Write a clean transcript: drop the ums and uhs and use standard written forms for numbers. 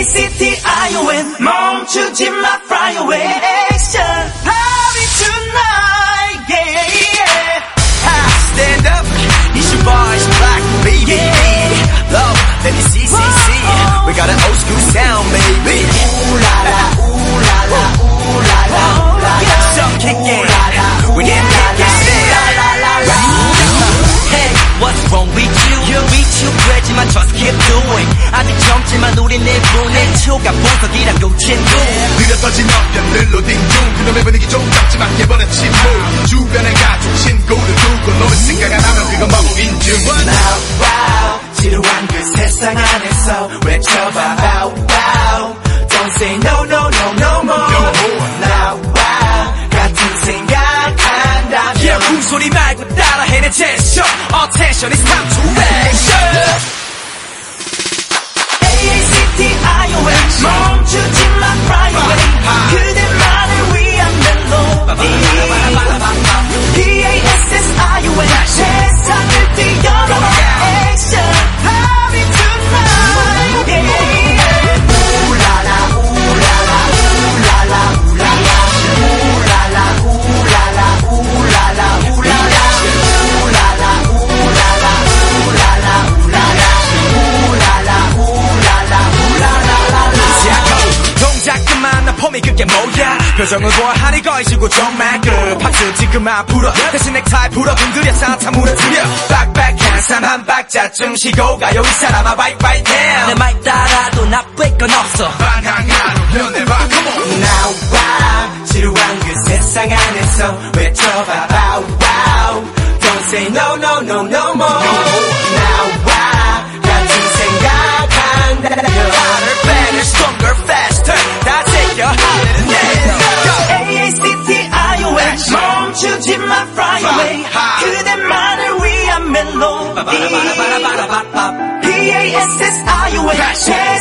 A-C-T-I-O-N 멈추지 마 fly away action party tonight yeah yeah Stand up it's your boy it's Black baby love let me see we got an old school sound baby ooh la la ooh la la ooh la la so kick it we can kick it hey what's wrong with you 되지만 just keep doing 아직 젊지만 우린 내보내 초가 보석이란 꽃친구 느려 떠진 어변들로 딩동 그놈의 분위기 좀 잡지만 해버려 침묵 주변에 가족 친구를 두고 너의 생각 안 하면 그건 바보 인증 Now wow 지루한 그 세상 안에서 외쳐봐 wow wow Don't say no no no no more Now wow 같은 생각한다면 Yeah 숨소리 말고 따라 해내 제스처 Attention it's time to action A-C-T-I-O-N 멈추지 마 fly away 그대만을 위한 멜로디 P-A-S-S-I-O-N 세상을 뛰어넘어 action party tonight yeah. 우라라 우라라 우라라 우라라 우라라 우라라 우라라 우라라 우라라 우라라 우라라 동작 그만 나 폼이 그게 뭐야 표정을 보아하니 거이시고 정말 그 박수 지금 앞으로 대신 넥타이 풀어 분들여 산타 무너뜨려 빡빡 한삼 한 박자쯤 쉬고 가요 이 사람아 bite bite down 내 말 따라도 나쁠 건 없어 반항하로 변해봐 come on Now wow 지루한 그 세상 안에서 외쳐봐 wow wow Don't say no no no no more Now wow 같은 생각한다 Harder, better, stronger, faster 다 take your holiday A-C-T-I-O-N 멈추지 마 fly away 그대만을 위한 멜로디 P-A-S-S-I-O-N